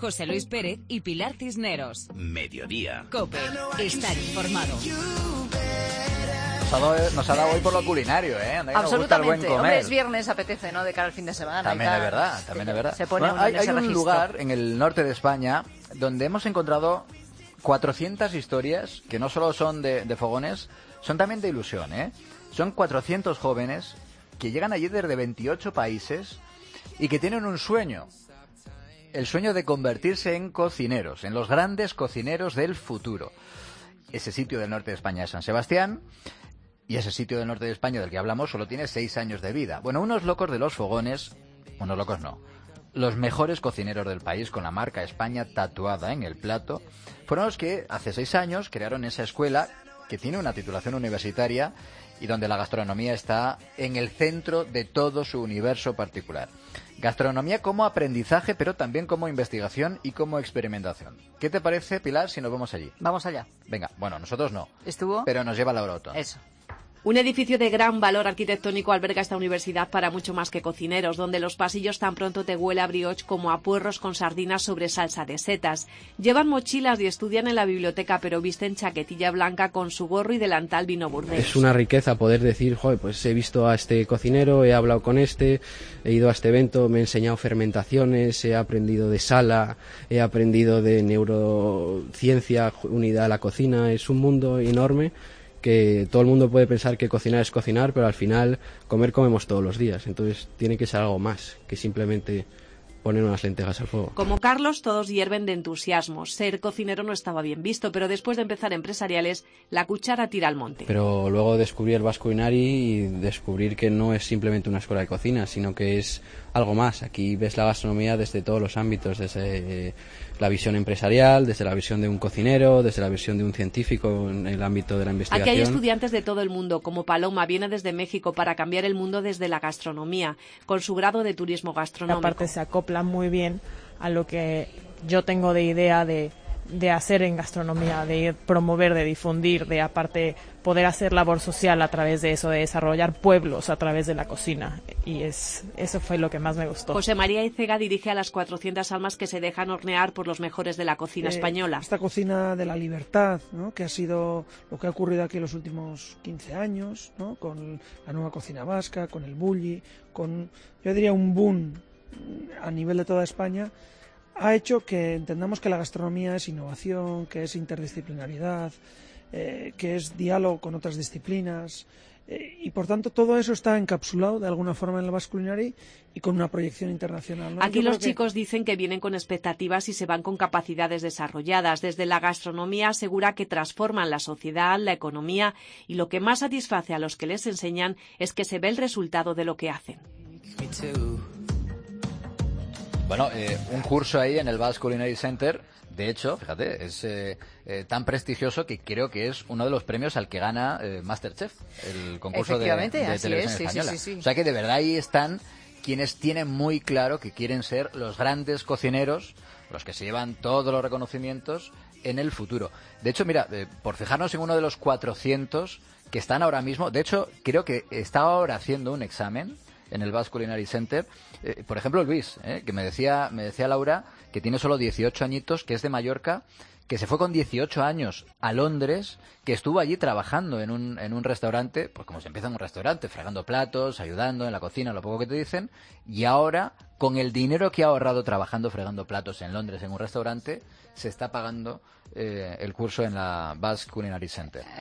José Luis Pérez y Pilar Cisneros. Mediodía. COPE. Estar informado. Nos ha dado hoy por lo culinario, ¿eh? Absolutamente. Hombre, es viernes, apetece, ¿no? De cara al fin de semana. También es verdad, también es verdad. Se pone hay un lugar en el norte de España donde hemos encontrado 400 historias que no solo son de fogones, son también de ilusión, ¿eh? Son 400 jóvenes que llegan allí desde 28 países y que tienen un sueño. El sueño de convertirse en cocineros, en los grandes cocineros del futuro. Ese sitio del norte de España es San Sebastián. Y ese sitio del norte de España del que hablamos solo tiene 6 años de vida. Bueno, unos locos de los fogones, unos locos no, los mejores cocineros del país con la marca España tatuada en el plato, fueron los que hace 6 años crearon esa escuela que tiene una titulación universitaria y donde la gastronomía está en el centro de todo su universo particular. Gastronomía como aprendizaje, pero también como investigación y como experimentación. ¿Qué te parece, Pilar, si nos vamos allí? Vamos allá. Venga, bueno, nosotros no. ¿Estuvo? Pero nos lleva Laura Otón. Eso. Un edificio de gran valor arquitectónico alberga esta universidad para mucho más que cocineros, donde los pasillos tan pronto te huele a brioche como a puerros con sardinas sobre salsa de setas. Llevan mochilas y estudian en la biblioteca, pero visten chaquetilla blanca con su gorro y delantal vino Burdeos. Es una riqueza poder decir, joder, pues he visto a este cocinero, he hablado con este, he ido a este evento, me he enseñado fermentaciones, he aprendido de sala, he aprendido de neurociencia unida a la cocina. Es un mundo enorme que todo el mundo puede pensar que cocinar es cocinar, pero al final comemos todos los días. Entonces tiene que ser algo más que simplemente poner unas lentejas al fuego. Como Carlos, todos hierven de entusiasmo. Ser cocinero no estaba bien visto, pero después de empezar empresariales, la cuchara tira al monte. Pero luego descubrí el Basque Culinary y descubrir que no es simplemente una escuela de cocina, sino que es algo más. Aquí ves la gastronomía desde todos los ámbitos, desde la visión empresarial, desde la visión de un cocinero, desde la visión de un científico en el ámbito de la investigación. Aquí hay estudiantes de todo el mundo, como Paloma, viene desde México para cambiar el mundo desde la gastronomía, con su grado de turismo gastronómico. Aparte se acopla muy bien a lo que yo tengo de idea de hacer en gastronomía, de promover, de difundir, de aparte poder hacer labor social a través de eso, de desarrollar pueblos a través de la cocina. Y eso fue lo que más me gustó. José María Icega dirige a las 400 almas que se dejan hornear por los mejores de la cocina española. Esta cocina de la libertad, ¿no?, que ha sido lo que ha ocurrido aquí en los últimos 15 años, ¿no?, con la nueva cocina vasca, con el bulli, con, yo diría, un boom a nivel de toda España, ha hecho que entendamos que la gastronomía es innovación, que es interdisciplinaridad, que es diálogo con otras disciplinas, y por tanto todo eso está encapsulado de alguna forma en el Basque Culinary y con una proyección internacional, ¿no? Aquí los chicos dicen que vienen con expectativas y se van con capacidades desarrolladas. Desde la gastronomía asegura que transforman la sociedad, la economía, y lo que más satisface a los que les enseñan es que se ve el resultado de lo que hacen. Bueno, un curso ahí en el Basque Culinary Center, de hecho, fíjate, es tan prestigioso que creo que es uno de los premios al que gana Masterchef, el concurso de televisión española. Sí. O sea que de verdad ahí están quienes tienen muy claro que quieren ser los grandes cocineros, los que se llevan todos los reconocimientos en el futuro. De hecho, mira, por fijarnos en uno de los 400 que están ahora mismo, de hecho, creo que está ahora haciendo un examen en el Basque Culinary Center, por ejemplo Luis, que me decía Laura que tiene solo 18 añitos, que es de Mallorca, que se fue con 18 años a Londres, que estuvo allí trabajando en un restaurante, pues como se empieza en un restaurante, fregando platos, ayudando en la cocina, lo poco que te dicen, y ahora, con el dinero que ha ahorrado trabajando, fregando platos en Londres en un restaurante, se está pagando el curso en la Basque Culinary Center.